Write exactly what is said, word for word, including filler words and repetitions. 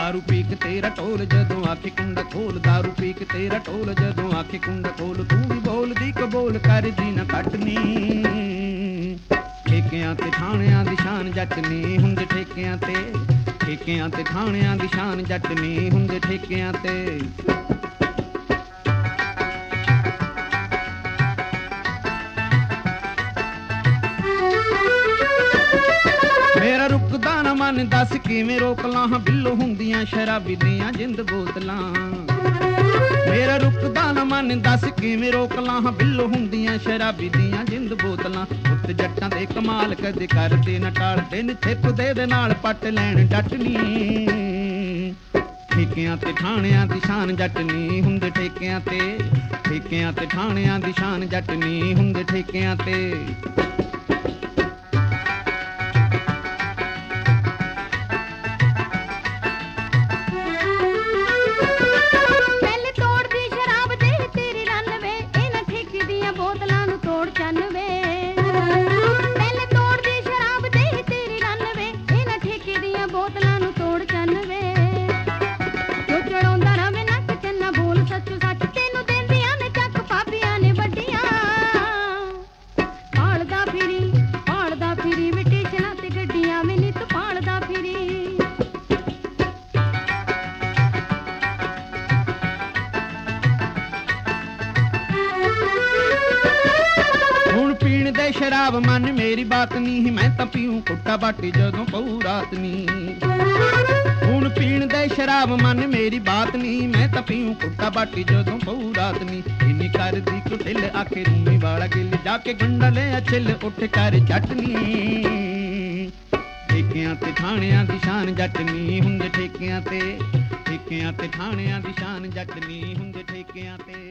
दारू पी के तेरा टोल जदों आखे कुंडा खोल, दारू पी के तेरा टोल जदों आखे कुंडा खोल। तू भी बोल दी कबोल कर जी ना कटनी, ठेकियां ते थाणियां दी शान जट नी हुंदे ठेकियां ते, ठेकियां ते थाणियां दी शान जट नी हुंदे ठेकियां ते। मेरा रुकदा ना मन दस किवें रोक लां, बिल्लो हुंदियां शराबी दियां जिंद बोतलां। मेरा रुकदा ना मन दस किवें रोक लां, बिल्लो हुंदियां शराबी दियां जिंद बोतलां। पुत्त जट्टां दे कमाल कदे करदे ना टाल, दिन थिप दे दे नाल पट लैण डटनी। ठेकियां ते ठाणियां दी शान जट नी हुंदे ठेकियां ते, ठेकियां ते ठाणियां दी शान जट नी हुंदे ठेकियां ते। शराब मन मेरी बात नी, मैं तां पीऊं कुट्टा बाटी जदों पऊ रात नी। हुण पीण दे शराब मन मेरी बात नी, मैं तां पीऊं कुट्टा बाटी जदों पऊ रात नी। इन्नी कर दी कुटिल आखे रूमी वाला गिल, जाके गंडा ले छिल उठ कर चटनी। ठेकियां ते ठाणियां दी शान जट नी हुंदे ठेकियां ते, ठेकियां ते ठाणियां दी शान जट नी हुंदे ठेकियां ते।